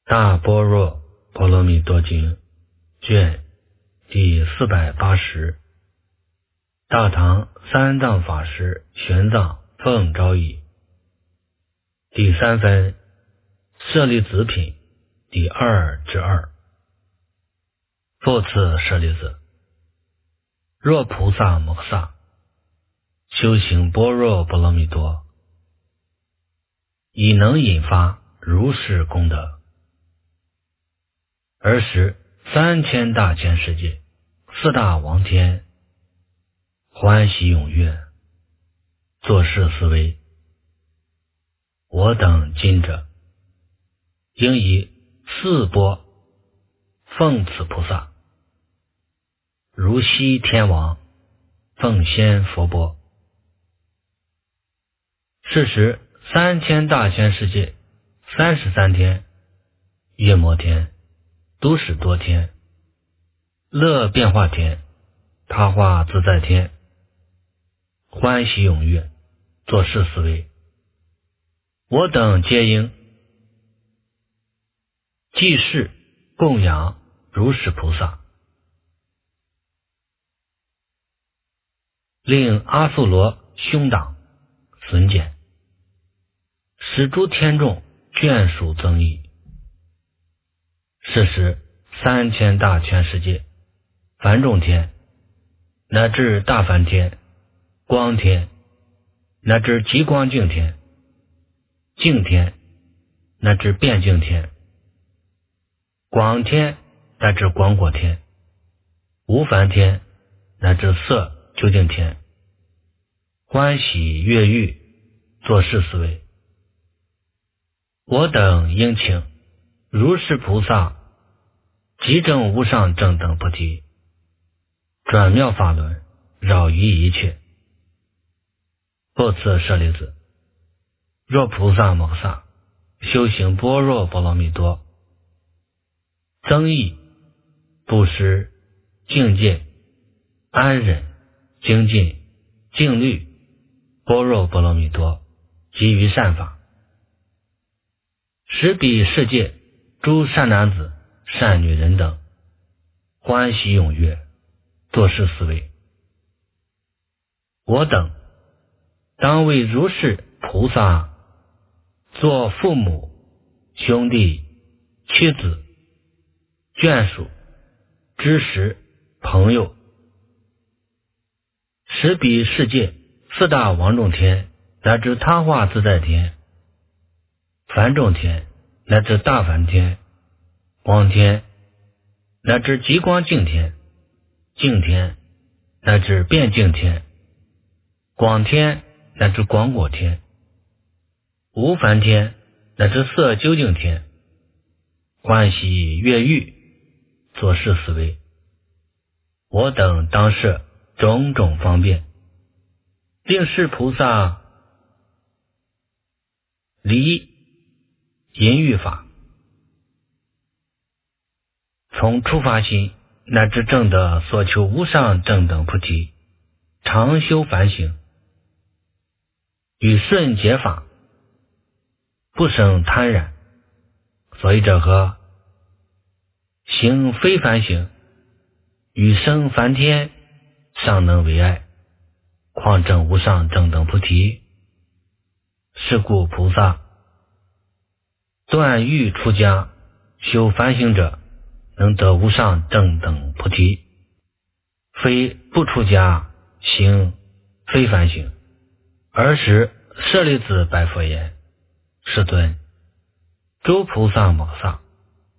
大般若波罗蜜多经卷第480，大唐三藏法师玄奘奉诏译。第三分舍利子品第2之2。复次舍利子，若菩萨摩诃萨修行般若波罗蜜多，已能引发如是功德，尔时3000大千世界4大王天欢喜踊跃，作是思维：我等今者应以4钵奉此菩萨，如昔天王奉先佛钵。是时3000大千世界33天、月摩天、都史多天、乐变化天、他化自在天欢喜踊跃，作是思维：我等皆应济世供养如是菩萨，令阿素罗凶党损减，使诸天众眷属增益。是时3000大千世界梵众天，乃至大梵天、光天，乃至极光净天、净天，乃至变净天、广天，乃至广果天、无梵天，乃至色究竟天欢喜悦欲，作是思维：我等应请如是菩萨即证无上正等菩提，转妙法轮，扰于一切。复次舍利子，若菩萨摩诃萨修行般若波罗蜜多，增益、布施、境界、安忍、精进、静虑般若波罗蜜多及于善法，使彼世界诸善男子善女人等欢喜踊跃，作是思维：我等当为如是菩萨做父母、兄弟、妻子、眷属、知识、朋友，使彼世界4大王众天，乃至他化自在天、梵众天，乃至大梵天、光天，乃至极光净天、净天，乃至变净天、广天，乃至广果天、无梵天，乃至色究竟天欢喜悦欲，作是思维：我等当设种种方便，令是菩萨离淫欲法，从初发心乃至证得所求无上正等菩提，常修梵行，与顺解法，不生贪染。所以者何？行非凡行，与生梵天尚能为爱，况证无上正等菩提？是故菩萨断欲出家修梵行者，能得无上正等菩提，非不出家行非凡行。尔时舍利子白佛言：世尊，诸菩萨摩诃萨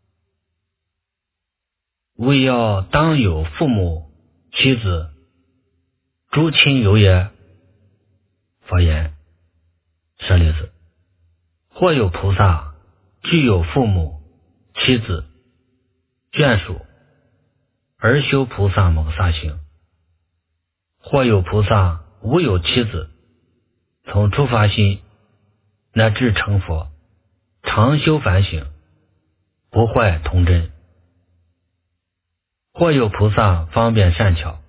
为要当有父母、妻子、诸亲友也？佛言：舍利子，或有菩萨具有父母、妻子、眷属，而修菩萨摩诃萨行；或有菩萨无有妻子，从初发心乃至成佛，常修梵行，不坏童真；或有菩萨方便善巧，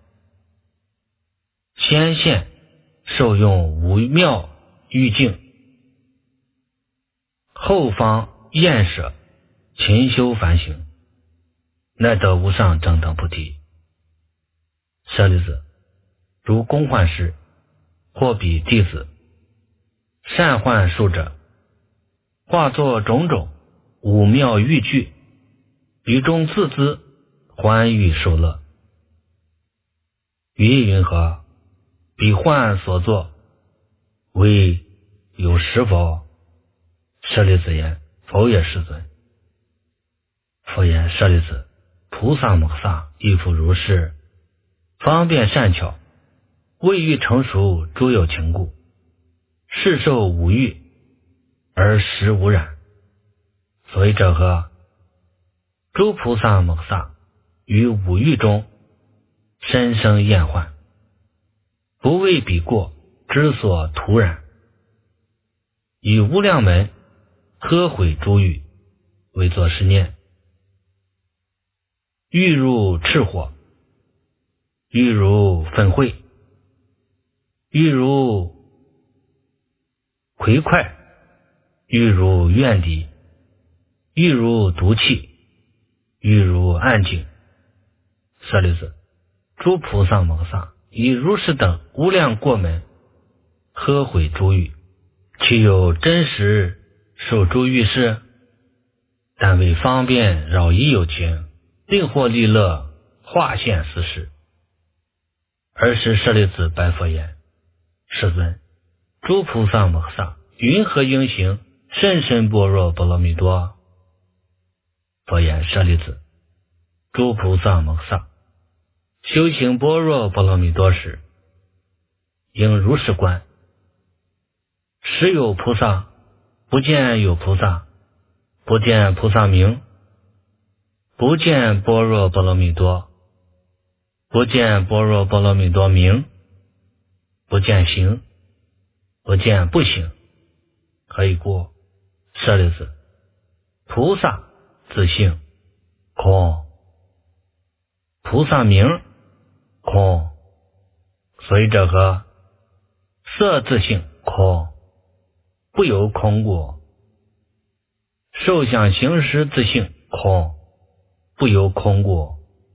先现受用无妙欲境，后方厌舍勤修反省，乃得无上正等菩提。舍利子，如公患时，或彼弟子善患数者，化作种种五妙欲具，于中自资欢欲受乐。于云何？彼患所作，为有实否？舍利子言：否也，世尊。佛言：舍利子，菩萨摩诃萨亦复如是，方便善巧，未欲成熟诸有情故，是受五欲而实无染。所以者何？诸菩萨摩诃萨于五欲中深生厌患，不为彼过之所徒染，以无量门呵毁诸欲，为作是念：欲如炽火，欲如焚秽，欲如葵块，欲如怨敌，欲如毒气，欲如暗井。舍利子，诸菩萨摩诃萨以如是等无量过门呵毁诸欲，其有真实受诸欲事？但为方便扰疑有情，令获利乐，化现斯事。尔时舍利子白佛言：世尊，诸菩萨摩诃萨云何应行甚深般若波罗蜜多？佛言：舍利子，诸菩萨摩诃萨修行般若波罗蜜多时，应如是观：时有菩萨，不见有菩萨，不见菩萨名，不见般若波罗蜜多，不见般若波罗蜜多名，不见行，不见不行。何以故？舍利子，菩萨自性空，菩萨名空。所以者何？色自性空，不由空故；受想行识自性空，不由空故。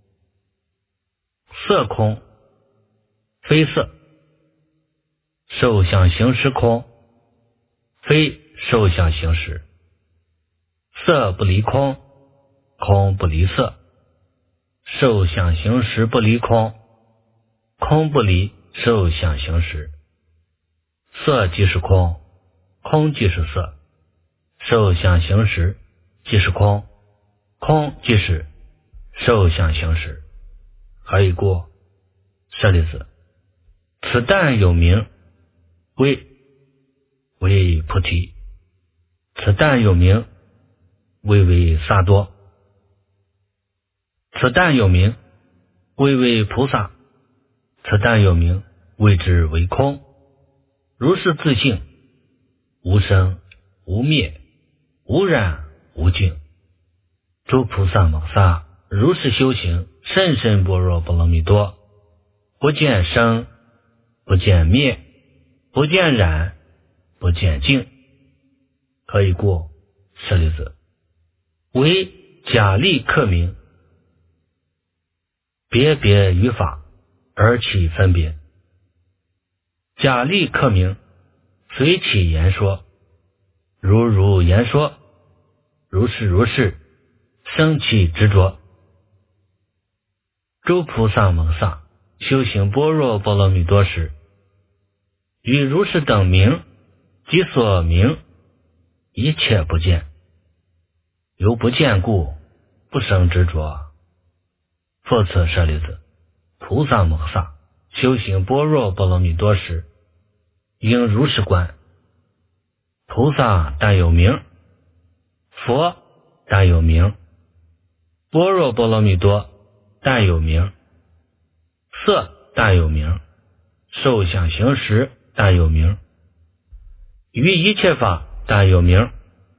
色空，非色；受想行识空，非受想行识。色不离空，空不离色；受想行识不离空，空不离受想行识。色即是空，空即是色；受想行识即是空，空即是受想行识。何以故？舍利子，此但有名为菩提，此但有名为萨多，此但有名为菩萨，此但有名谓之为空。如是自性，无生无灭，无染无净。诸菩萨摩诃萨如是修行甚深般若波罗蜜多，不见生，不见灭，不见染，不见净。何以故？舍利子，为假立客名，别别语法而起分别。假立客名，随起言说，如言说，如是，生起执着。诸菩萨摩诃萨修行般若波罗蜜多时，与如是等名及所名一切不见，由不见故，不生执着。复次舍利子，菩萨摩诃萨修行般若波罗蜜多时，应如是观：菩萨但有名，佛但有名，般若波罗蜜多但有名，色但有名，受想行识但有名，于一切法但有名。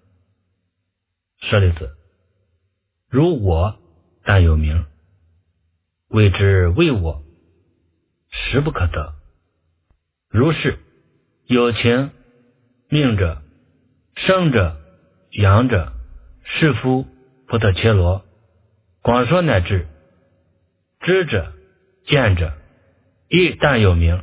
舍利子，如我但有名，谓之为我，实不可得。如是有情、命者、生者、养者、是夫、 菩提伽罗，广说乃至知者见者，亦但有名，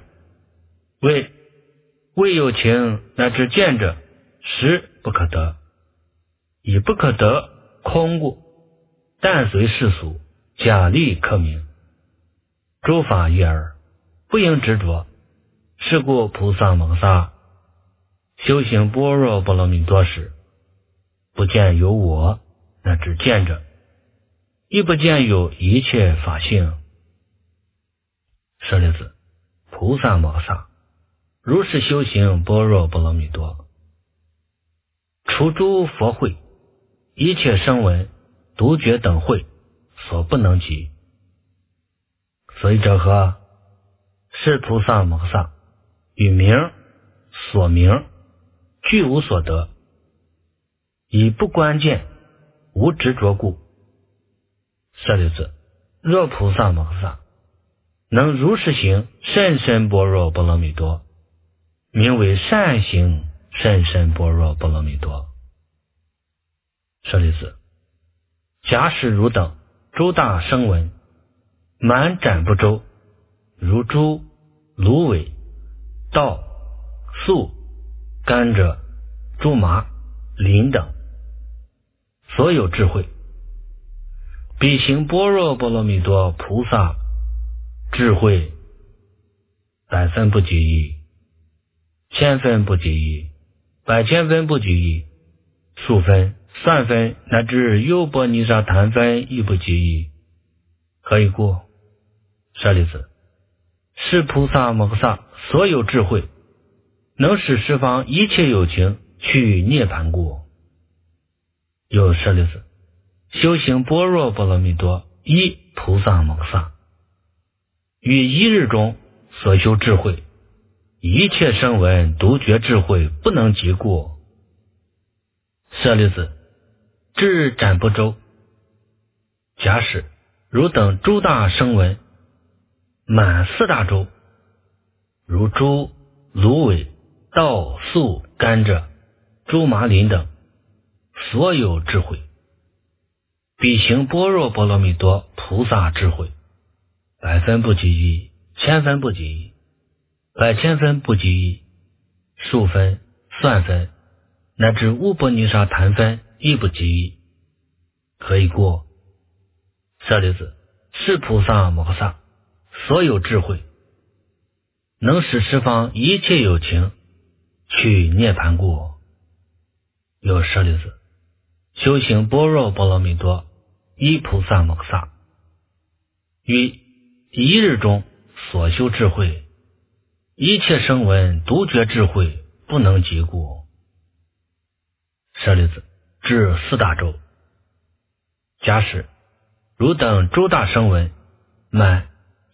未有情乃至见者，实不可得，以不可得空故，但随世俗，假立克名。诸法一耳，不应执着。是故菩萨摩萨修行般若波罗蜜多时，不见有我乃至见者，亦不见有一切法性。舍利子，菩萨摩萨如是修行般若波罗蜜多，除诸佛慧，一切声闻、独觉等慧所不能及。所以者何？是菩萨摩萨与名所名俱无所得，以不关键无执着故。舍利子，若菩萨摩萨能如是行甚深般若波罗蜜多，名为善行甚深般若波罗蜜多。舍利子，假使汝等诸大声闻满展不周，如诸芦苇、稻、粟、甘蔗、诸麻、林等所有智慧，彼行般若波罗蜜多菩萨智慧百分不及一，千分不及一，百千分不及一，数分、算分乃至优波尼沙谈分亦不及一。何以故？舍利子，是菩萨摩萨所有智慧，能使十方一切有情去涅盘故。又舍利子，修行般若波罗蜜多一菩萨摩萨，于一日中所修智慧，一切声闻独觉智慧不能及故。舍利子，智展不周。假使汝等诸大声闻满四大洲，如诸芦苇、稻、粟、甘蔗、诸麻林等所有智慧，彼行般若波罗蜜多菩萨智慧百分不及一，千分不及一，百千分不及一，数分、算分乃至乌波尼沙谈分亦不及一。何以故？舍利子，是菩萨摩萨所有智慧，能使十方一切有情去涅盘故。有舍利子，修行般若波罗蜜多一菩萨摩萨，于一日中所修智慧，一切声闻独觉智慧不能及故。舍利子，至四大洲。假使汝等诸大声闻满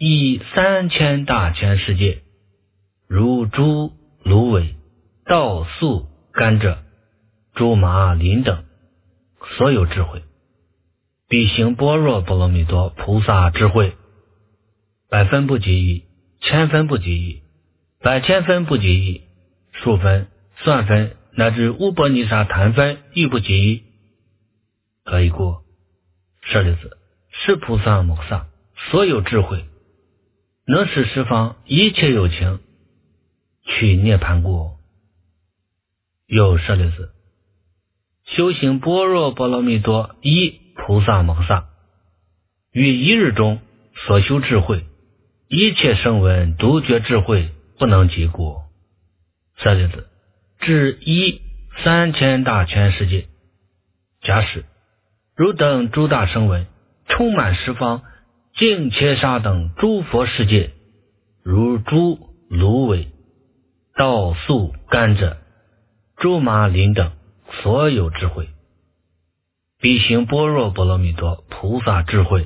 13000大千世界，如诸芦苇、稻、粟、甘蔗、诸麻林等所有智慧，彼行般若波罗蜜多菩萨智慧百分不及一，千分不及一，百千分不及一，数分、算分乃至乌波尼沙谈分亦不及一。何以故？舍利子，是菩萨摩萨所有智慧，能使十方一切有情去涅盘故。又舍利子，修行般若波罗蜜多一菩萨摩萨，于一日中所修智慧，一切声闻独觉智慧不能及故。舍利子，至13000大千世界。假使汝等诸大声闻充满十方净切沙等诸佛世界，如诸芦苇、稻、粟、甘蔗、诸麻林等所有智慧，彼行般若波罗蜜多菩萨智慧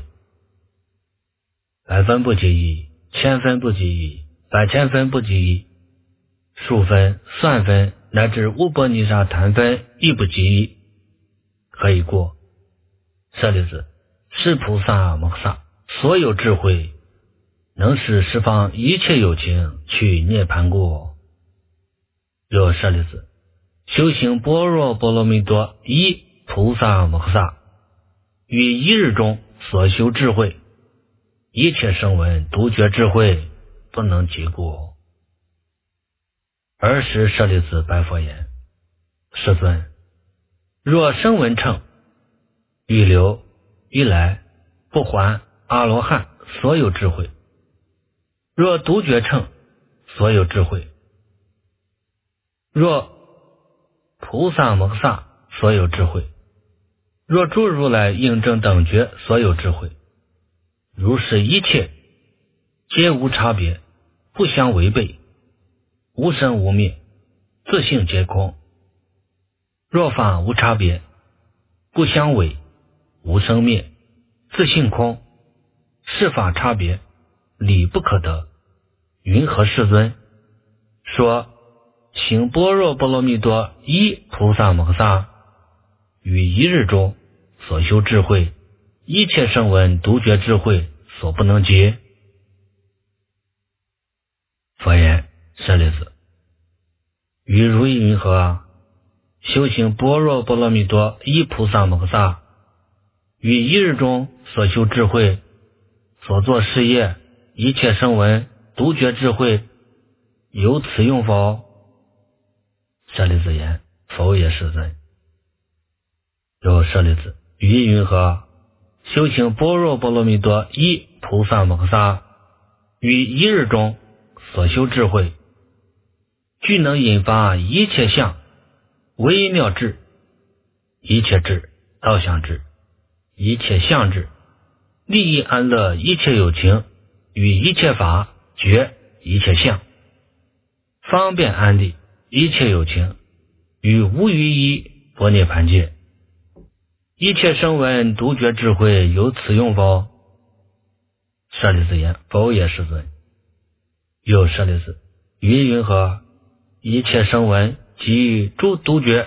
百分不及一，千分不及一，百千分不及一，数分、算分乃至乌波尼沙谈分亦不及一。何以故？舍利子，是菩萨摩萨所有智慧，能使十方一切有情去涅盘故。又舍利子，修行般若波罗蜜多一菩萨摩萨， 于一日中所修智慧，一切声闻独觉智慧不能及故。尔时舍利子白佛言：世尊，若声闻乘欲留欲来不还阿罗汉所有智慧，若独觉乘所有智慧，若菩萨摩萨所有智慧，若诸如来应正等觉所有智慧，如是一切皆无差别，不相违背，无生无灭，自性皆空。若法无差别，不相违，无生灭，自性空，是法差别，理不可得。云何世尊？说行般若波罗蜜多一菩萨摩萨于一日中所修智慧，一切声闻独觉智慧所不能及。佛言：舍利子，于如意云何？修行般若波罗蜜多一菩萨摩萨于一日中所修智慧，所作事业，一切声闻独觉智慧有此用否？舍利子言：否也，世尊。又舍利子，于云何？修行般若波罗蜜多一菩萨摩萨于一日中所修智慧，具能引发一切相微妙智，一切智道相智，一切相智，利益安乐一切有情，与一切法觉一切相，方便安利一切有情，与无余一般涅盘界。一切声闻独觉智慧有此用否？舍利子言：否也，世尊。又舍利子，于云何？一切声闻及诸独觉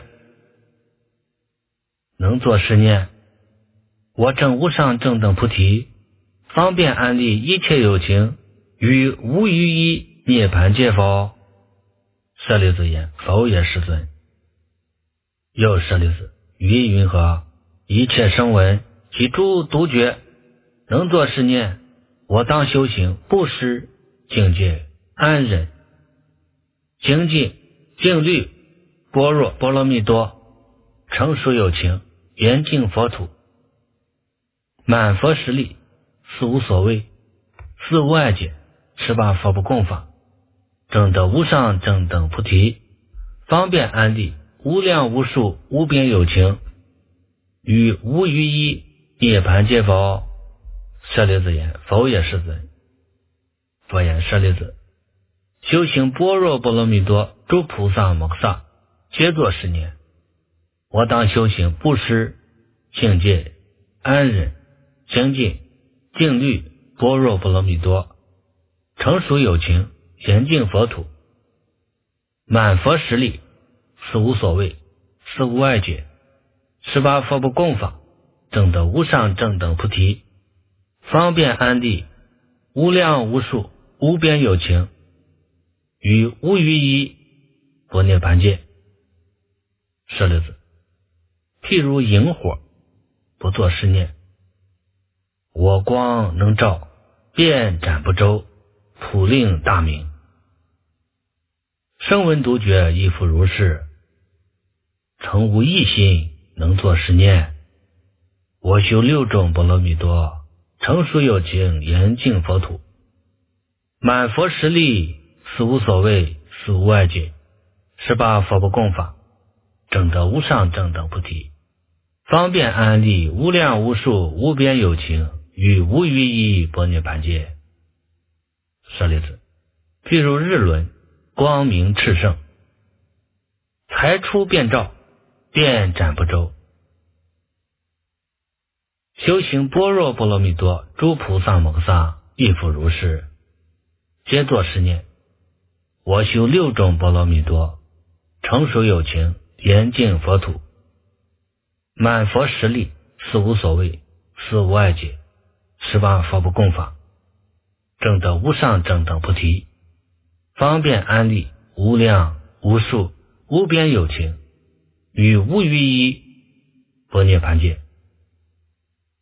能作是念：我证无上正等菩提，方便安利一切有情，与无余一涅盘界否？舍利子言：否也，世尊。又舍利子，于云何？一切声闻及诸独觉能作是念：我当修行布施境界安忍精进静虑般若波罗蜜多成熟有情严净佛土满佛实力四无所谓四无碍解18佛不共法证得无上正等菩提方便安利无量无数无边有情与无余一涅盘界否？舍利子言：否也，世尊。佛言：舍利子，修行般若波罗蜜多诸菩萨摩萨皆作是念：我当修行布施境界安忍精进静虑般若波罗蜜多成熟有情严净佛土满佛实力四无所谓四无碍解18佛不共法证得无上正等菩提方便安利无量无数无边有情与无余一般涅盘界。舍利子，譬如萤火不作是念：我光能照遍展不周普令大明。声闻独觉亦复如是，诚无一心能作是念：我修6种波罗蜜多成熟有情严净佛土满佛实力四无所谓四无碍解18佛不共法证得无上正等菩提方便安利无量无数无边有情与无余一般涅盘界。舍利子，譬如日轮光明炽盛才出遍照遍展不周。修行般若波罗蜜多诸菩萨摩萨亦复如是，皆作是念：我修6种波罗蜜多成熟有情严净佛土满佛实力四无所谓四无碍解18佛不共法证得无上正等菩提方便安利无量无数无边有情与无余一般涅盘界。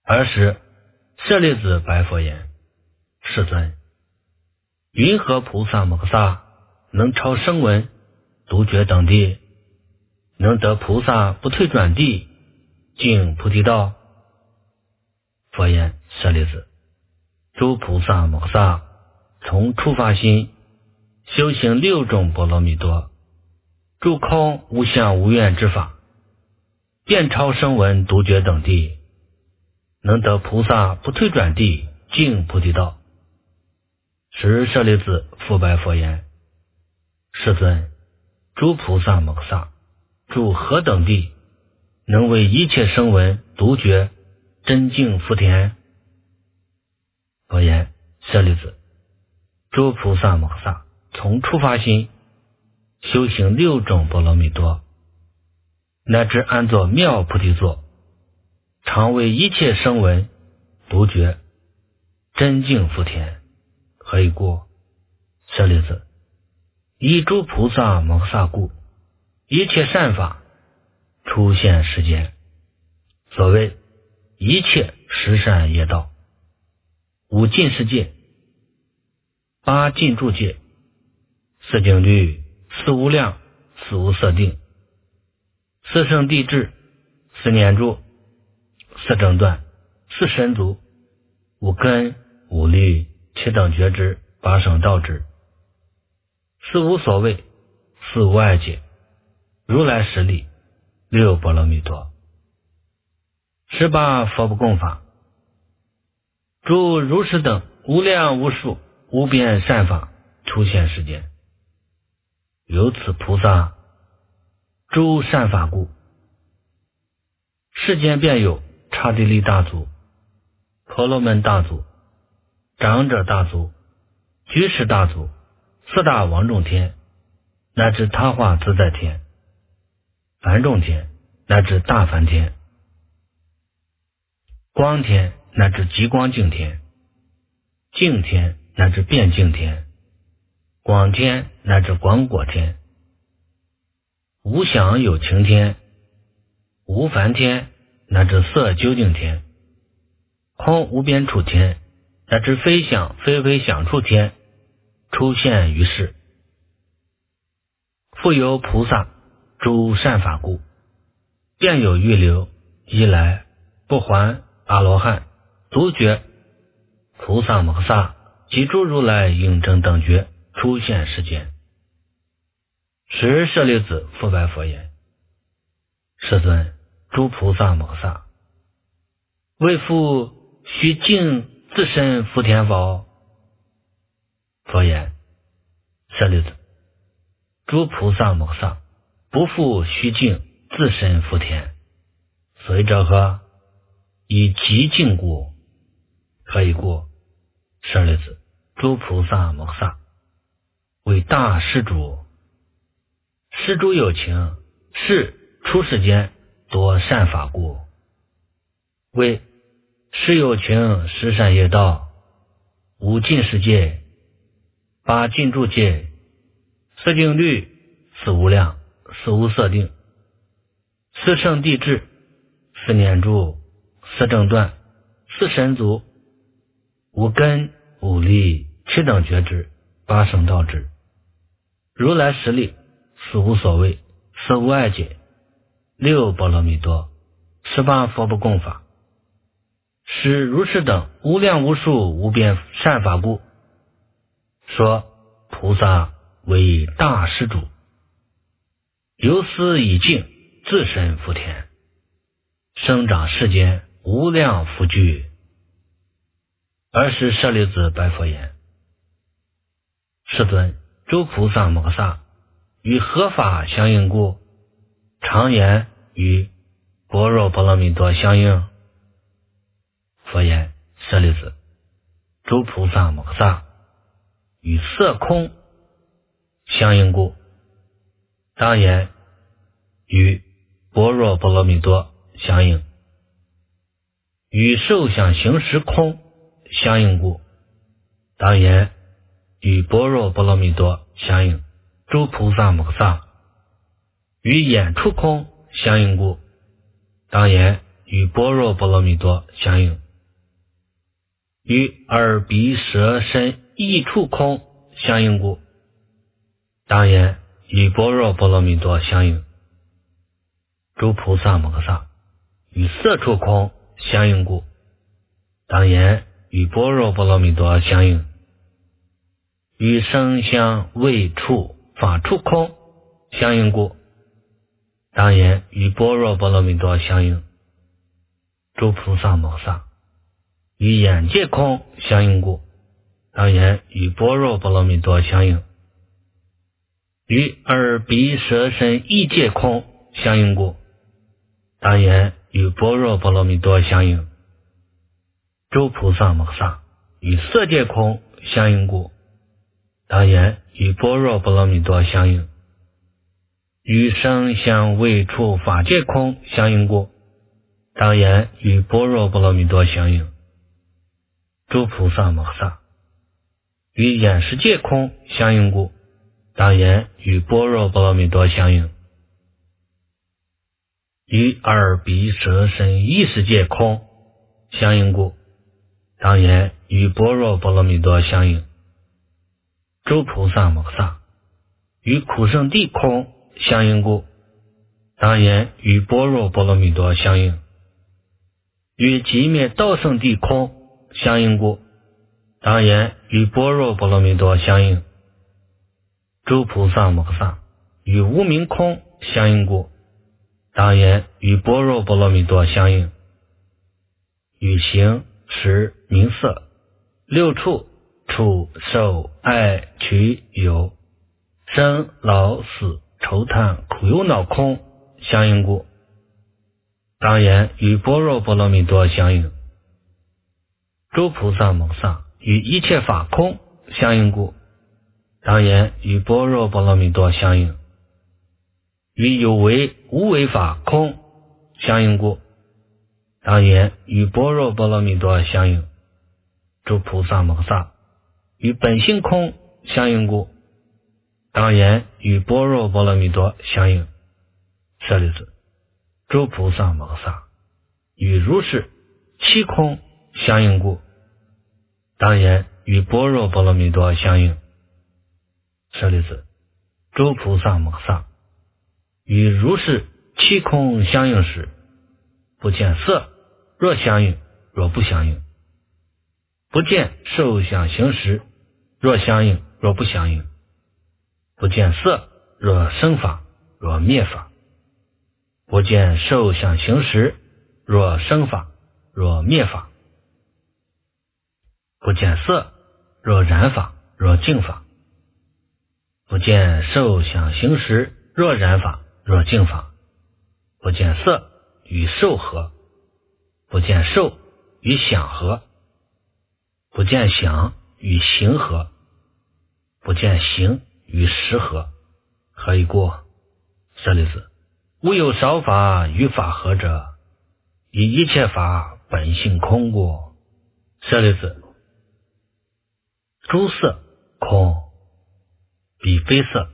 尔时舍利子白佛言：世尊，云何菩萨摩诃萨能超声闻、独觉等地，能得菩萨不退转地，进菩提道？佛言：舍利子，诸菩萨摩诃萨从初发心修行6种波罗蜜多，住空无相无愿之法，遍超声闻、独觉等地，能得菩萨不退转地，进菩提道。时舍利子复白佛言：世尊，诸菩萨摩诃萨住何等地，能为一切声闻、独觉真净福田？佛言：舍利子，诸菩萨摩诃萨从初发心修行6种波罗蜜多，乃至安坐妙菩提座，常为一切声闻、独觉真净福田。何以故？舍利子，以诸菩萨摩诃萨故，一切善法出现世间，所谓一切十善业道、五尽世界、八尽住界、四境律、四无量、四无色定、四圣谛智、四念住、四正断、四神足、五根、五律、七等觉知、八圣道智、四无所谓、四无碍解、如来实力、6波罗蜜多、18佛不共法，诸如是等无量无数无边善法出现世间。由此菩萨诸善法故，世间便有刹帝利大族、婆罗门大族、长者大族、居士大族、4大王众天，乃至他化自在天、梵众天，乃至大梵天、光天，乃至极光净天、净天，乃至变净天、广天，乃至广果天、无想有情天、无梵天，乃至色究竟天、空无边处天，乃至非想非非想处天，出现于世。复有菩萨诸善法故，便有预流、依来、不还、阿罗汉、独觉、菩萨摩诃萨及诸如来应正等觉出现世间。时舍利子复白佛言：世尊，诸菩萨摩诃萨为复须净自身福田否？佛言：舍利子，诸菩萨摩诃萨不复须净自身福田，随者何？以极净故。何以故？舍利子，诸菩萨摩诃萨为大施主，施主有情，是出世间多善法故，为施有情十善业道、五尽世界、八尽住界、四境律、四无量、四无色定、四圣谛智、四念住、四正断、四神足、五根、五力、七等觉知、八圣道智、如来实力、四无所谓、四无碍解、6波罗蜜多、18佛不共法，使如是等无量无数无边善法故，说菩萨为大施主，由斯以净自身福田，生长世间无量福聚。尔时舍利子白佛言：世尊，诸菩萨摩诃萨与何法相应故？常言与般若波罗蜜多相应。佛言：舍利子，诸菩萨摩诃萨与色空相应故，当言与般若波罗蜜多相应。与受想行识空相应故，当言与般若波罗蜜多相应。诸菩萨摩诃萨与眼触空相应故，当言与般若波罗蜜多相应，与耳鼻舌身意处空相应故，当言与般若波罗蜜多相应。诸菩萨摩诃萨与色处空相应故，当言与般若波罗蜜多相应。与声香味触法处空相应故，当言与般若波罗蜜多相应。诸菩萨摩诃萨与眼界空相应故，当言与般若波罗蜜多相应。与耳鼻舌身意界空相应故，当言与般若波罗蜜多相应。诸菩萨摩诃萨与色界空相应故，当言与般若波罗蜜多相应。与声香味触法界空相应故，当言与般若波罗蜜多相应。诸菩萨摩诃萨与眼识界空相应故，当言与般若波罗蜜多相应。与耳鼻舌身意识界空相应故，当言与般若波罗蜜多相应。诸菩萨摩诃萨与苦圣地空相应故，当言与般若波罗蜜多相应。与寂灭道圣地空相应故，当言与般若波罗蜜多相应。诸菩萨摩诃萨与无明空相应故，当言与般若波罗蜜多相应。与形识名色六处触受爱取有生老死愁叹苦忧恼空相应故，当言与般若波罗蜜多相应。诸菩萨摩诃萨与一切法空相应故，当言与般若波罗蜜多相应。与有为无为法空相应故，当言与般若波罗蜜多相应。诸菩萨摩诃萨与本性空相应故，当言与般若波罗蜜多相应。舍利子，诸菩萨摩诃萨与如是七空相应故，当言与般若波罗蜜多相应。舍利子，诸菩萨摩诃萨与如是七空相应时，不见色若相应若不相应，不见受想行识若相应若不相应，不见色若生法若灭法，不见受想行识若生法若灭法，不见色若染法若净法，不见受想行识若染法若净法，不见色与受合，不见受与想合，不见想与行合，不见行与识合，何以过？舍利子，无有少法与法合者，以一切法本性空过。舍利子，诸色空，彼非色；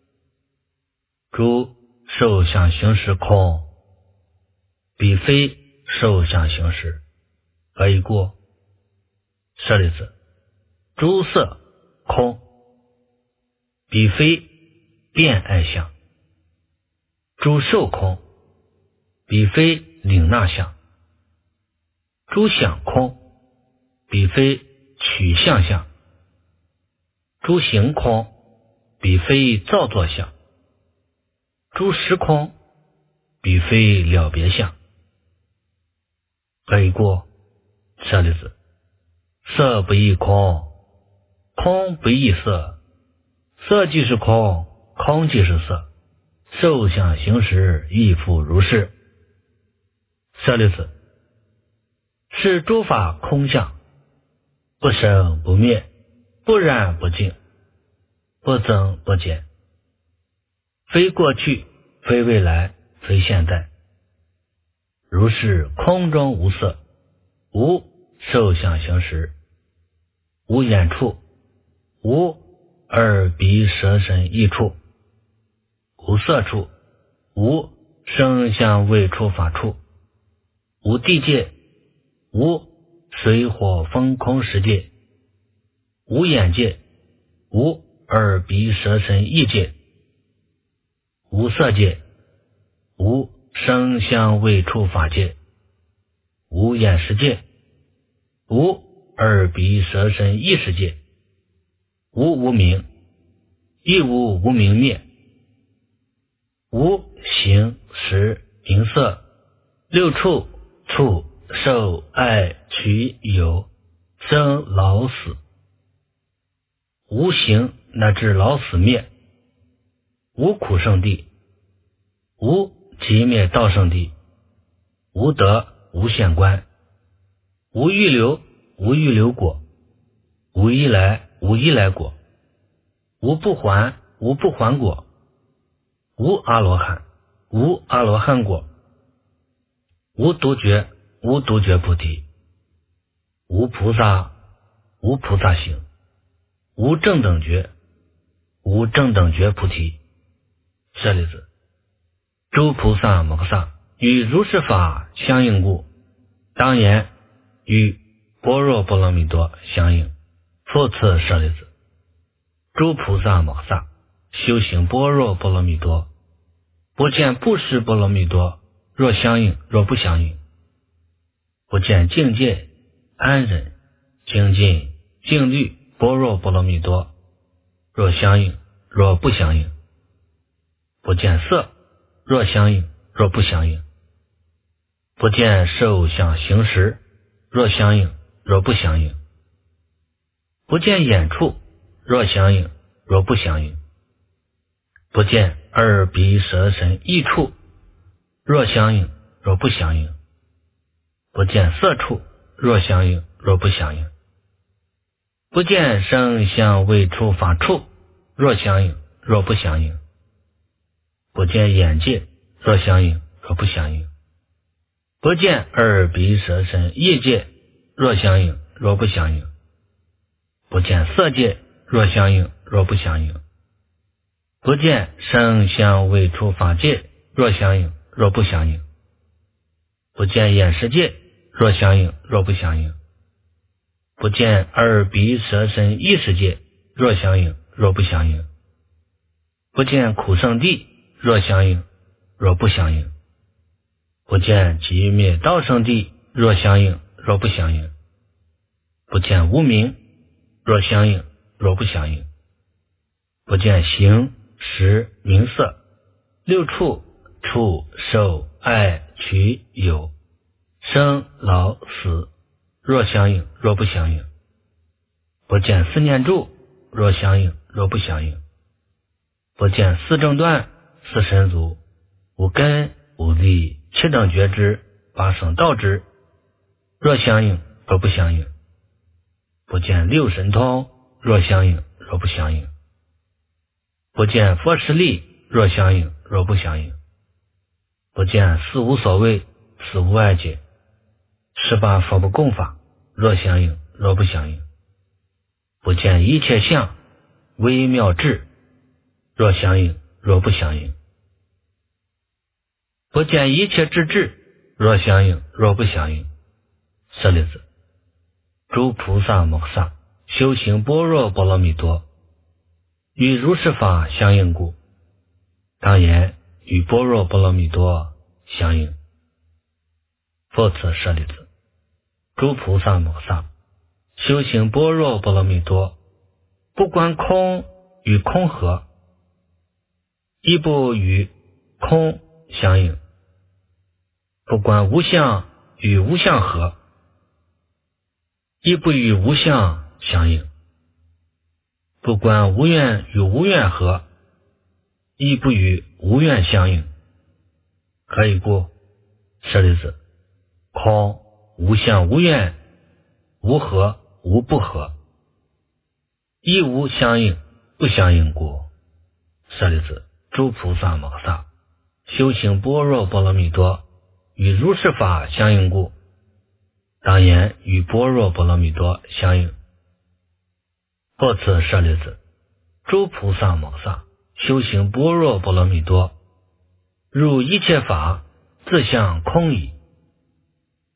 诸受想行识空，彼非受想行识，何以过？舍利子，诸色空，彼非变爱相；诸受空，彼非领纳相；诸想空，彼非取相相；诸行空，彼非造作相；诸识空，彼非了别相，何以过？舍利子，色不异空，空不异色，色即是空，空即是色，受想行识亦复如是。舍利子，是诸法空相，不生不灭，不染不净，不增不减，非过去，非未来，非现在。如是空中无色，无受想行识，无眼处，无耳鼻舌身意处，无色处，无声香味触法处， 无地界，无水火风空十界，无眼界，无耳鼻舌身意界，无色界，无声香味触法界，无眼识界，无耳鼻舌身意识界，无无明，亦无无明灭，无形识名色六处触受爱取有生老死，无形乃至老死灭，无苦圣地，无极灭道圣地，无得无限观，无预流无预流果，无依来无依来果，无不还无不还果，无阿罗汉无阿罗汉果，无独觉无独觉菩提，无菩萨无菩萨行，无正等觉无正等觉菩提。舍利子，诸菩萨摩诃萨与如是法相应故，当言与般若波罗蜜多相应。复次舍利子，诸菩萨摩诃萨修行般若波罗蜜多，不见布施波罗蜜多若相应若不相应，不见境界安忍精进静虑般若波罗蜜多若相应若不相应，不见色若相应若不相应，不见受想行识若相应若不相应，不见眼处若相应若不相应，不见耳鼻舌身意处若相应若不相应，不见色处若相应若不相应，不见声香味触法处若相应若不相应，不见眼界若相应若不相应，不见耳鼻舌身意界若相应若不相应，不见色界若相应若不相应，不见声香味触法界若相应若不相应，不见眼识界若相应若不相应，不见耳鼻舌身意识界若相应若不相应，不见苦圣地若相应若不相应，不见极灭道圣地若相应若不相应，不见无明若相应若不相应，不见形识名色六处触受爱取有生老死若相应若不相应，不见四念住若相应若不相应，不见四正断四神足无根无力七等觉知八圣道知若相应若不相应，不见六神通若相应若不相应，不见佛实力若相应若不相应，不见四无所谓四无碍解18佛不共法若相应若不相应，不见一切相微妙智若相应若不相应，不见一切智智若相应若不相应。舍利子，诸菩萨摩诃萨修行般若波罗蜜多，与如是法相应故，当言与般若波罗蜜多相应。复次舍利子，诸菩萨摩诃萨修行般若波罗蜜多，不观空与空合，亦不与空相应，不观无相与无相合，亦不与无相相应，不观无愿与无愿合，亦不与无愿相应。可以故，舍利子，空无相无愿无合无不合，亦无相应不相应故，舍利子，诸菩萨摩诃萨修行般若波罗蜜多，与如是法相应故，当言与般若波罗蜜多相应。复次舍利子，诸菩萨摩诃萨修行般若波罗蜜多，入一切法自相空矣，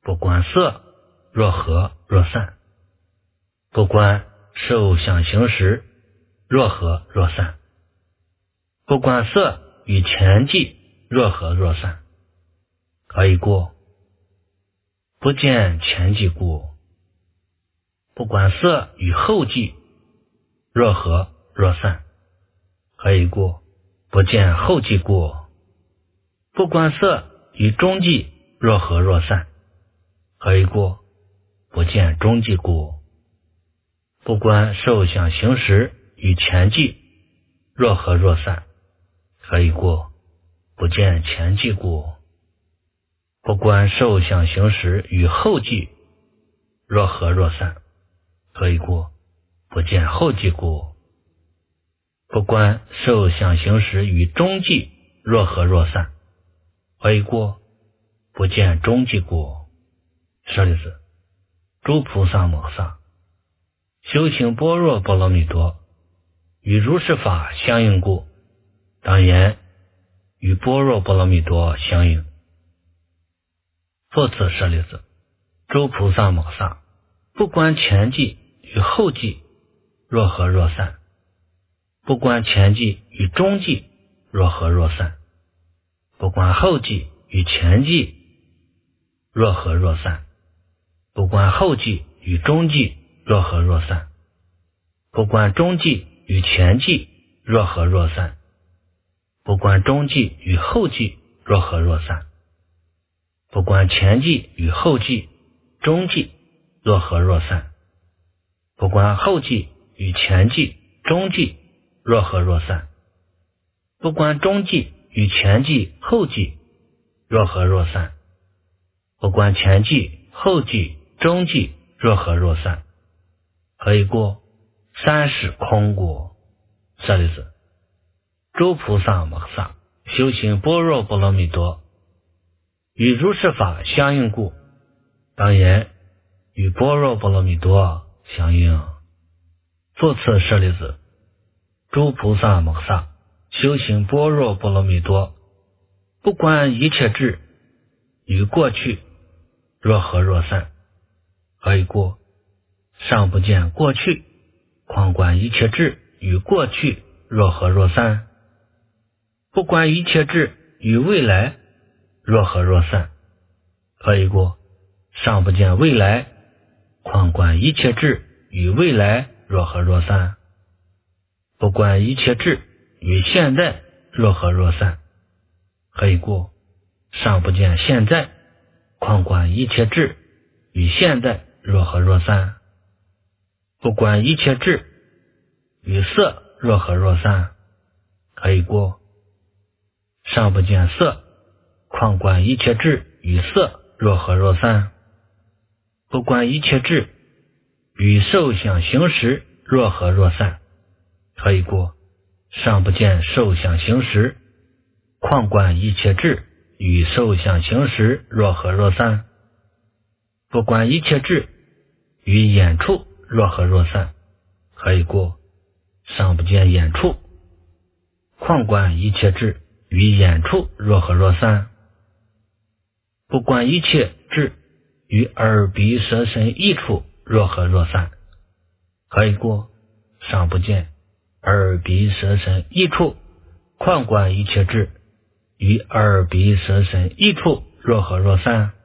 不观色，若合若散；不观受想行识，若合若散；不观色与前际，若合若散。可以过。不见前际故。不观色与后际，若合若散。可以过。不见后际故。不观色与中际，若合若散。可以过。不见中际故。不观受想行识与前际，若合若散。可以过。不见前际故。不观受想行识与后际，若合若散。可以过。不见后际故。不观受想行识与中际，若合若散。可以过。不见中际故。舍利子，诸菩萨摩萨修行般若波罗蜜多，与如是法相应故，当言与般若波罗蜜多相应。复次舍利子，诸菩萨摩萨不观前际与后际，若合若散；不观前际与中际，若合若散；不观后际与前际，若合若散；不观后际与中际，若合若散；不观中际与前际，若合若散；不观中际与后际，若合若散；不观前际与后际、中际，若合若散；不观后际与前际、中际，若合若散；不观中际与前际、后际，若合若散；不观前际、后际、中际，若合若散。可以过。三是空过。舍利子，诸菩萨摩萨修行般若波罗蜜多，与如是法相应故，当言与般若波罗蜜多相应。复次舍利子，诸菩萨摩萨修行般若波罗蜜多，不观一切智与过去，若合若散。可以过。尚不见过去，况观一切智与过去，若合若散。不观一切智与未来，若合若散。可以过。尚不见未来，况观一切智与未来，若合若散。不观一切智与现在，若合若散。可以过。尚不见现在，况观一切智与现在，若合若散。不观一切智与色，若合若散。可以过。尚不见色，况观一切智与色，若合若散。不观一切智与受想行识，若合若散。可以过。尚不见受想行识，况观一切智与受想行识，若合若散。不观一切智与眼处，若合若散。可以过。尚不见眼处，况观一切智与眼处，若合若散。不观一切智与耳鼻舌身意处，若合若散。可以过。尚不见耳鼻舌身意处，况观一切智与耳鼻舌身意处，若合若散。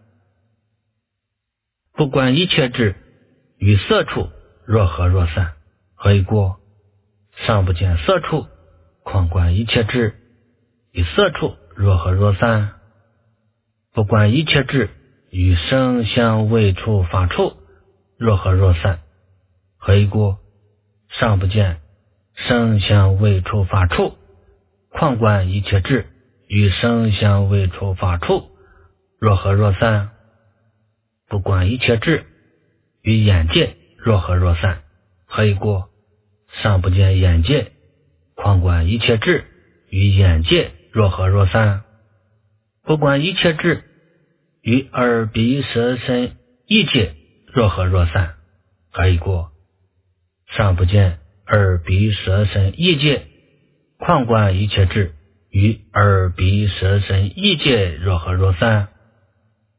不观一切智与色处，若合若散。可以过。尚不见色处，况观一切智与色处，若合若散。不观一切智与声香味触法处，若合若散。可以过。尚不见声香味触法处，况观一切智与声香味触法处，若合若散。不观一切智与眼界，若合若散。可以过。尚不见眼界，况观一切智与眼界，若合若散。不观一切智与耳鼻舌身意界，若合若散。可以过。尚不见耳鼻舌身意界，况观一切智与耳鼻舌身意界，若合若散。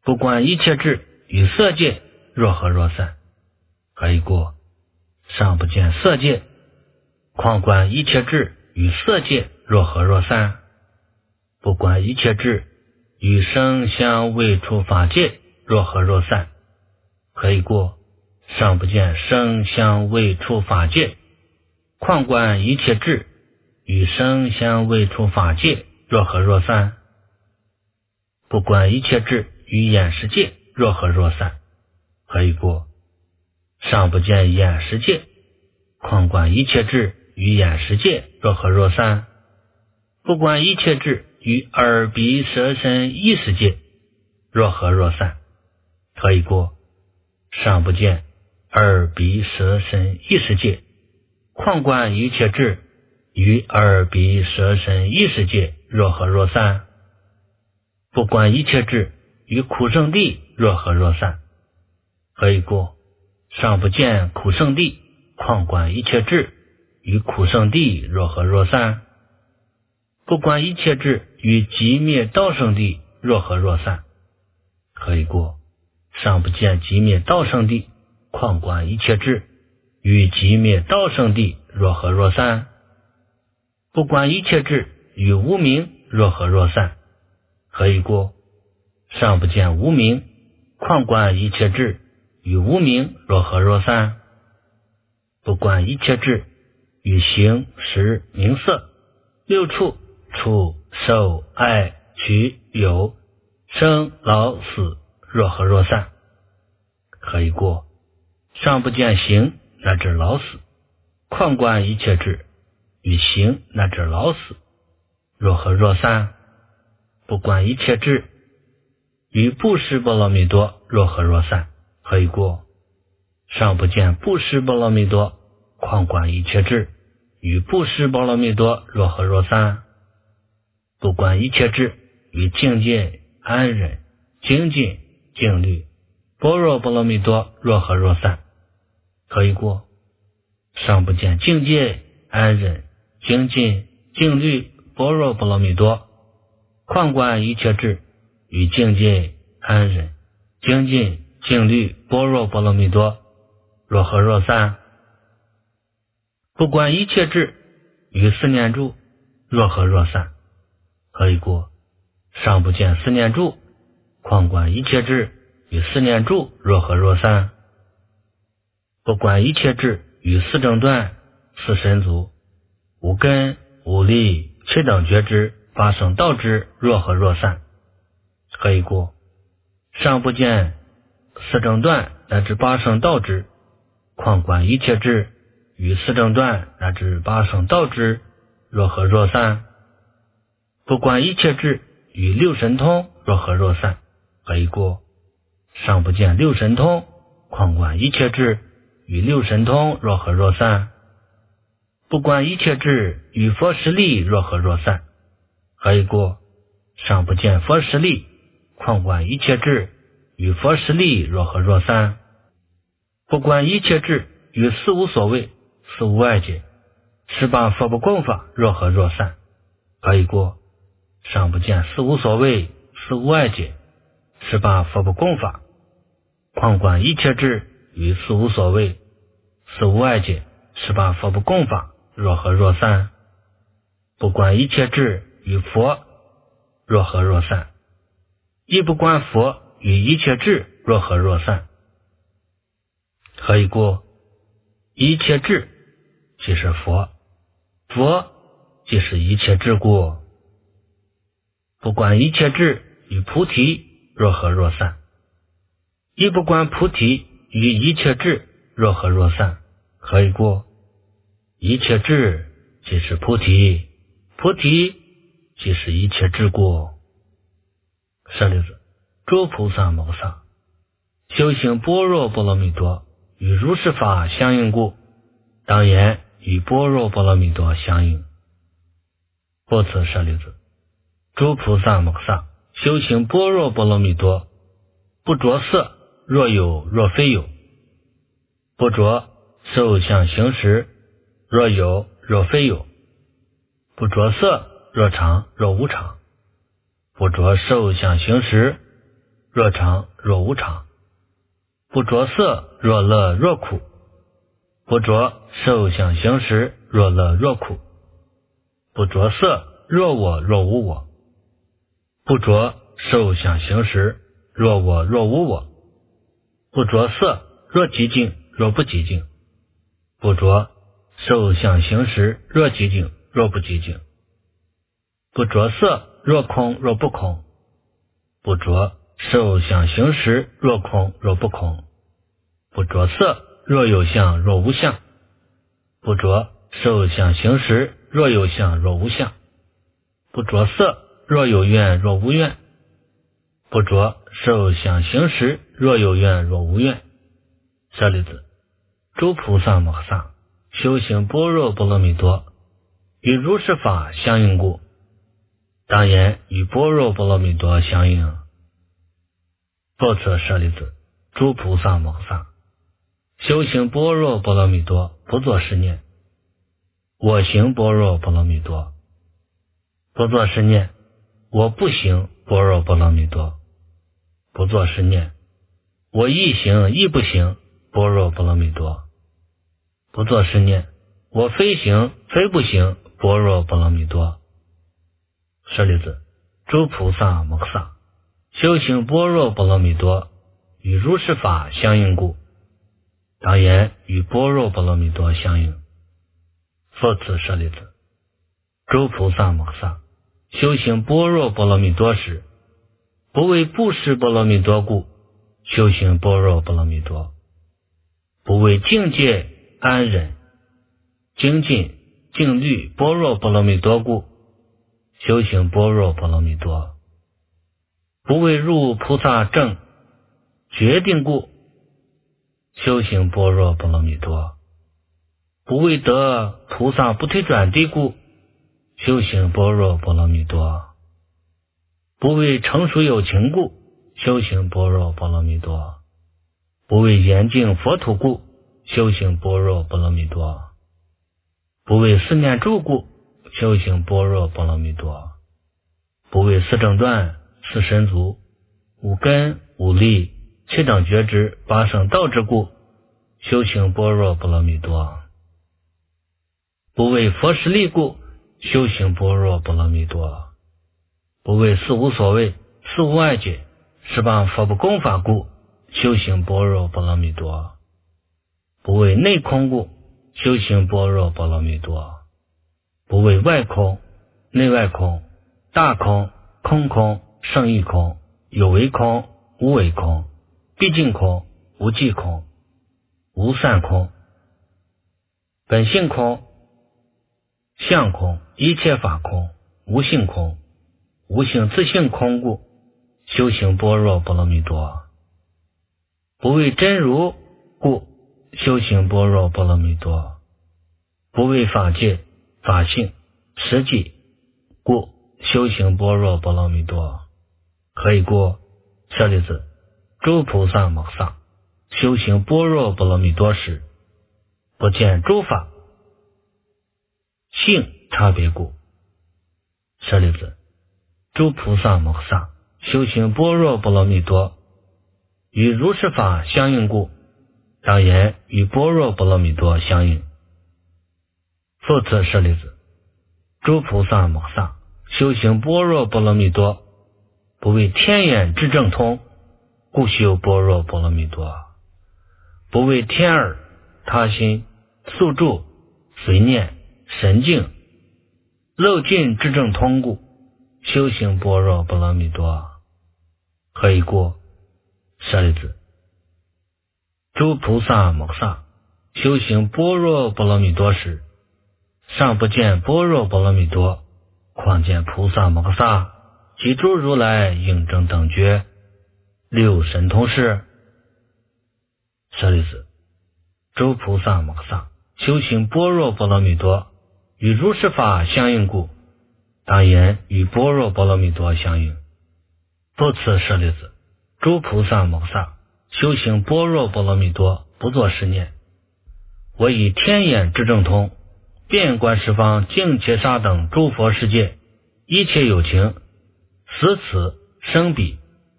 不观一切智与色界若合若散，可以过。上不见色界，况观一切智与色界若合若散，不观一切智与声香味触法界若合若散，可以过。上不见声香味触法界，况观一切智与声香味触法界若合若散，不观一切智与眼识界若合若散，可以过。上不见眼识界，况观一切智与眼识界若合若散，不观一切智与耳鼻舌身意识界若合若散，可以过。上不见耳鼻舌身意识界，况观一切智与耳鼻舌身意识界若合若散，不观一切智与苦圣地若合若散，可以过。上不见苦圣地，况观一切智与苦圣地若合若散，不观一切智与寂灭道圣地若合若散，可以过。上不见寂灭道圣地，况观一切智与寂灭道圣地若合若散，不观一切智与无明若合若散，可以过。上不见无明，况观一切智与无明若合若散，不观一切智与形识名色六处触受爱取有生老死若合若散，可以过。上不见行乃至老死，况观一切智与行乃至老死若合若散，不观一切智与布施波罗蜜多若合若散，可以过。上不见布施波罗蜜多，况观一切智与布施波罗蜜多若合若散，不观一切智与境界安忍精进静虑般若波罗蜜多若合若散，可以过。上不见境界安忍精进静虑般若波罗蜜多，况观一切智与境界安忍精进静虑般若波罗蜜多若合若散，不观一切智与四念住若合若散，可以过。上不见四念住，况观一切智与四念住若合若散，不观一切智与四正断四神足无根无力七等觉知八圣道知若合若散，可以过。上不见四正断乃至八圣道知，况观一切智与四正断乃至八圣道知若合若散，不观一切智与六神通若合若散，可以过。上不见六神通，况观一切智与六神通若合若散，不观一切智与佛实力若合若散，可以过。上不见佛实力，况观一切智与佛实力若合若散，不观一切智与四无所谓四无外界18佛不共法若合若散，可以过。上不见四无所谓四无外界18佛不共法，况观一切智与四无所谓四无外界18佛不共法若合若散，不观一切智与佛若合若散，亦不观佛与一切智若合若散，可以过。一切智即是佛，佛即是一切智故，不观一切智与菩提若合若散，亦不观菩提与一切智若合若散，可以过。一切智即是菩提，菩提即是一切智故。舍利子，诸菩萨摩萨修行般若波罗蜜多与如是法相应故，当言与般若波罗蜜多相应。或此舍利子，诸菩萨摩萨修行般若波罗蜜多，不着色，若有若非有；不着受想行识，若有若非有；不着色，若常若无常；不着受想行识， 若常若无常，不着色若乐若苦，不着受想行识若乐若苦，不着色若我若无我，不着受想行识若我若无我，不着色若寂静若不寂静，不着受想行识若寂静若不寂静，不着色若空若不空，不着受想行识若空若不空，不着色若有相若无相，不着受想行识若有相若无相，不着色若有愿若无愿，不着受想行识若有愿若无愿。舍利子，诸菩萨摩诃萨修行般若波罗蜜多，与如是法相应故，当言与般若波罗蜜多相应。复次舍利子，诸菩萨摩诃萨修行般若波罗蜜多，不作是念：我行般若波罗蜜多。不作是念：我不行般若波罗蜜多。不作是念：我亦行亦不行般若波罗蜜多。不作是念：我非行非不行般若波罗蜜多。舍利子，诸菩萨摩诃萨修行般若波罗蜜多，与如是法相应故，当言与般若波罗蜜多相应。复次舍利子，诸菩萨摩诃萨修行般若波罗蜜多时，不为布施波罗蜜多故修行般若波罗蜜多，不为境界安忍精进静虑般若波罗蜜多故修行般若波罗蜜多，不为入菩萨正决定故修行般若波罗蜜多，不为得菩萨不退转地故修行般若波罗蜜多，不为成熟有情故修行般若波罗蜜多，不为严净佛土故修行般若波罗蜜多，不为四念住故修行般若波罗蜜多，不为四正断四神足五根五力七等觉知八圣道之故修行般若波罗蜜多，不为佛实力故修行般若波罗蜜多，不为四无所谓四无碍解十方佛不共法故修行般若波罗蜜多，不为内空故修行般若波罗蜜多，不为外空内外空大空空空胜义空有为空无为空毕竟空无际空无散空本性空相空一切法空无性空无性自性空故修行般若波罗蜜多，不为真如故修行般若波罗蜜多，不为法界法性实际故修行般若波罗蜜多。何以故？舍利子，诸菩萨摩诃萨修行般若波罗蜜多时，不见诸法性差别故。舍利子，诸菩萨摩诃萨修行般若波罗蜜多，与如是法相应故，当言与般若波罗蜜多相应。复次舍利子，诸菩萨摩诃萨修行般若波罗蜜多，不为天眼智正通故修般若波罗蜜多，不为天耳他心宿住随念神境漏尽智正通故修行般若波罗蜜多。何以故？舍利子，诸菩萨摩诃萨修行般若波罗蜜多时，尚不见般若波罗蜜多，况见菩萨摩诃萨及诸如来应正等觉六神通事。舍利子，诸菩萨摩诃萨修行般若波罗蜜多，与如是法相应故，当言与般若波罗蜜多相应。复次舍利子，诸菩萨摩诃萨修行般若波罗蜜多，不作是念：我以天眼智正通遍观十方净伽沙等诸佛世界一切有情，死此生彼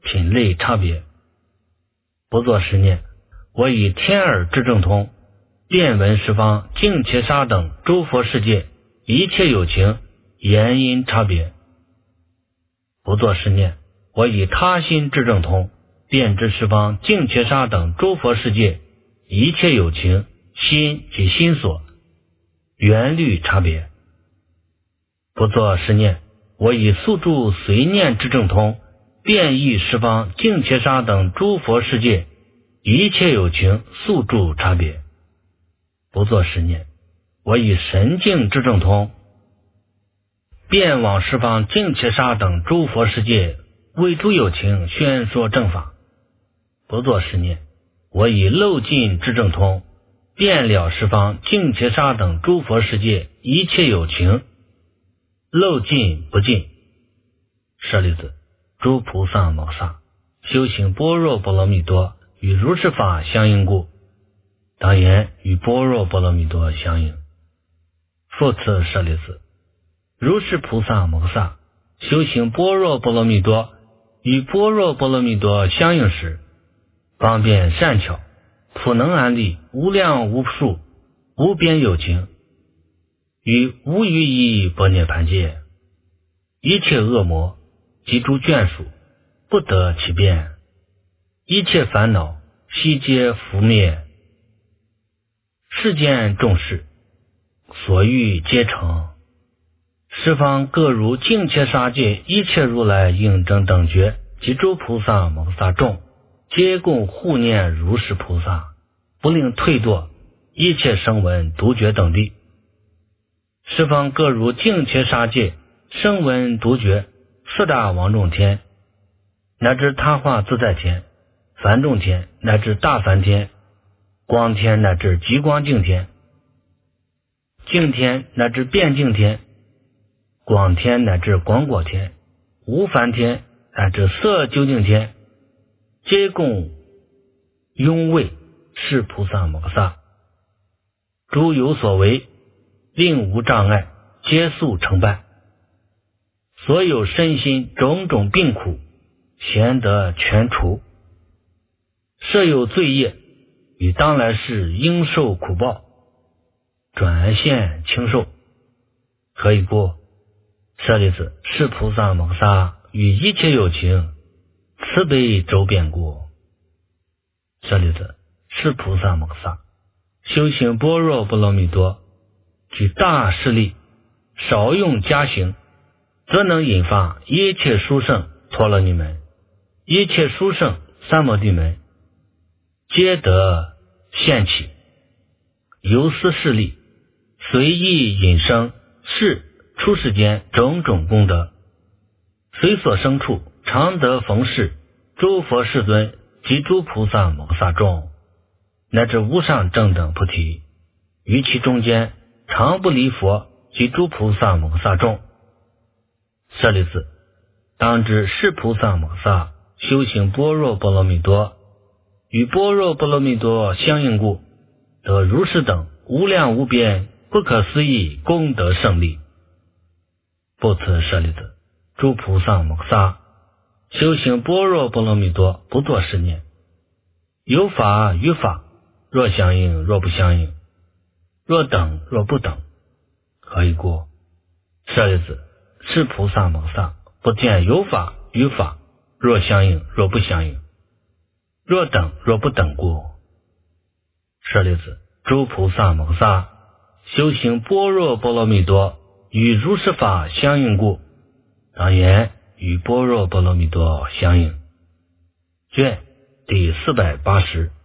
品类差别。不作是念，我以天耳智正通，遍闻十方净伽沙等诸佛世界一切有情言因差别。不作是念，我以他心智正通，遍知十方净伽沙等诸佛世界一切有情心及心所缘虑差别。不作是念，我以宿住随念智正通，遍益十方净伽沙等诸佛世界一切有情宿住差别。不作是念，我以神境智正通，遍往十方净伽沙等诸佛世界为诸有情宣说正法。不作是念，我以漏尽智正通，遍了十方净伽沙等诸佛世界一切有情漏尽不尽。舍利子，诸菩萨摩萨修行般若波罗蜜多与如是法相应故，当言与般若波罗蜜多相应。复次舍利子，如是菩萨摩萨修行般若波罗蜜多与般若波罗蜜多相应时，方便善巧，普能安利无量无数无边有情，与无余一般涅盘界，一切恶魔及诸眷属不得其变，一切烦恼悉皆伏灭，世间众事所欲皆成。十方各如净伽沙界一切如来应正等觉及诸菩萨摩萨众，皆共护念如是菩萨，不令退堕一切声闻独觉等地。十方各如净伽沙界声闻独觉四大王众天，乃至他化自在天、梵众天，乃至大梵天、光天，乃至极光净天、净天乃至变净天、广天乃至广果天、无梵天乃至色究竟天，皆共拥卫是菩萨摩萨，诸有所为，令无障碍，皆速成办。所有身心种种病苦，咸得全除。设有罪业，与当来世应受苦报，转现轻受。何以故？舍利子，是菩萨摩萨与一切有情慈悲周遍故。舍利子，是菩萨摩萨修行般若波罗蜜多，举大势力，少用加行，则能引发一切殊胜陀罗尼门，一切殊胜三摩地门，皆得现起。由斯势力，随意引生是出世间种种功德，随所生处常得逢事诸佛世尊及诸菩萨摩萨众，乃至无上正等菩提，于其中间常不离佛及诸菩萨摩萨众。舍利子，当知是菩萨摩萨修行般若波罗蜜多，与般若波罗蜜多相应故，得如是等无量无边不可思议功德胜利。不辞舍利子，诸菩萨摩萨修行般若波罗蜜多，不作是念：有法与法，若相应若不相应，若等若不等。何以故？舍利子，是菩萨摩萨不见有法与法，若相应若不相应，若等若不等故。舍利子，诸菩萨摩萨修行般若波罗蜜多，与如是法相应故，当言与般若波罗蜜多相应。卷第480。